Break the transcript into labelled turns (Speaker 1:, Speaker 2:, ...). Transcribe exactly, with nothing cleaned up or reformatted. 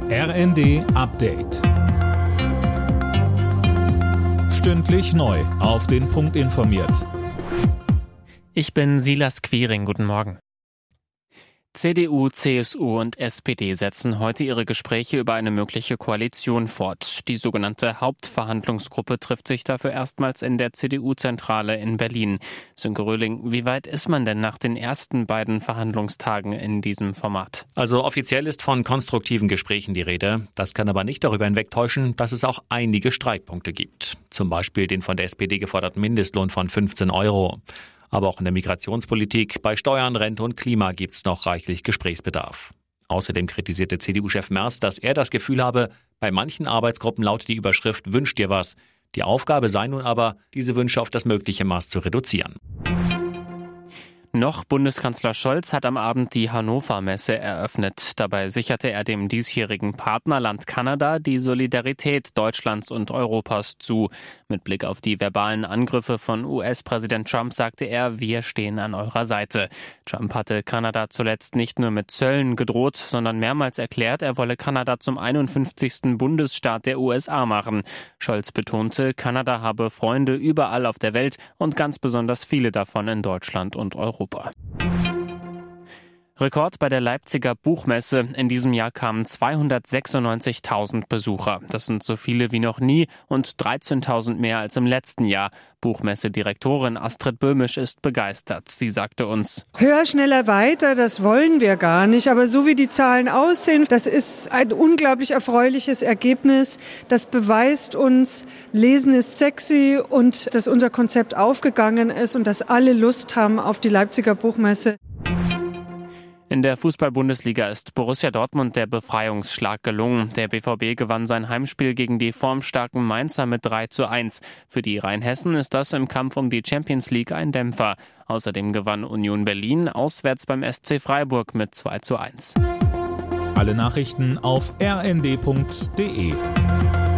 Speaker 1: R N D Update. Stündlich neu auf den Punkt informiert.
Speaker 2: Ich bin Silas Quiring, guten Morgen. C D U, C S U und S P D setzen heute ihre Gespräche über eine mögliche Koalition fort. Die sogenannte Hauptverhandlungsgruppe trifft sich dafür erstmals in der C D U-Zentrale in Berlin. Sönke Röhling, wie weit ist man denn nach den ersten beiden Verhandlungstagen in diesem Format?
Speaker 3: Also offiziell ist von konstruktiven Gesprächen die Rede. Das kann aber nicht darüber hinwegtäuschen, dass es auch einige Streitpunkte gibt. Zum Beispiel den von der S P D geforderten Mindestlohn von fünfzehn Euro. Aber auch in der Migrationspolitik, bei Steuern, Rente und Klima gibt es noch reichlich Gesprächsbedarf. Außerdem kritisierte C D U-Chef Merz, dass er das Gefühl habe, bei manchen Arbeitsgruppen lautet die Überschrift „Wünsch dir was". Die Aufgabe sei nun aber, diese Wünsche auf das mögliche Maß zu reduzieren.
Speaker 2: Noch Bundeskanzler Scholz hat am Abend die Hannover-Messe eröffnet. Dabei sicherte er dem diesjährigen Partnerland Kanada die Solidarität Deutschlands und Europas zu. Mit Blick auf die verbalen Angriffe von U S-Präsident Trump sagte er, wir stehen an eurer Seite. Trump hatte Kanada zuletzt nicht nur mit Zöllen gedroht, sondern mehrmals erklärt, er wolle Kanada zum einundfünfzigsten Bundesstaat der U S A machen. Scholz betonte, Kanada habe Freunde überall auf der Welt und ganz besonders viele davon in Deutschland und Europa. Rekord bei der Leipziger Buchmesse. In diesem Jahr kamen zweihundertsechsundneunzigtausend Besucher. Das sind so viele wie noch nie und dreizehntausend mehr als im letzten Jahr. Buchmessedirektorin Astrid Böhmisch ist begeistert. Sie sagte uns:
Speaker 4: Höher, schneller, weiter, das wollen wir gar nicht. Aber so wie die Zahlen aussehen, das ist ein unglaublich erfreuliches Ergebnis. Das beweist uns, Lesen ist sexy und dass unser Konzept aufgegangen ist und dass alle Lust haben auf die Leipziger Buchmesse.
Speaker 2: In der Fußball-Bundesliga ist Borussia Dortmund der Befreiungsschlag gelungen. Der B V B gewann sein Heimspiel gegen die formstarken Mainzer mit drei zu eins. Für die Rheinhessen ist das im Kampf um die Champions League ein Dämpfer. Außerdem gewann Union Berlin auswärts beim S C Freiburg mit zwei zu eins.
Speaker 1: Alle Nachrichten auf r n d punkt d e.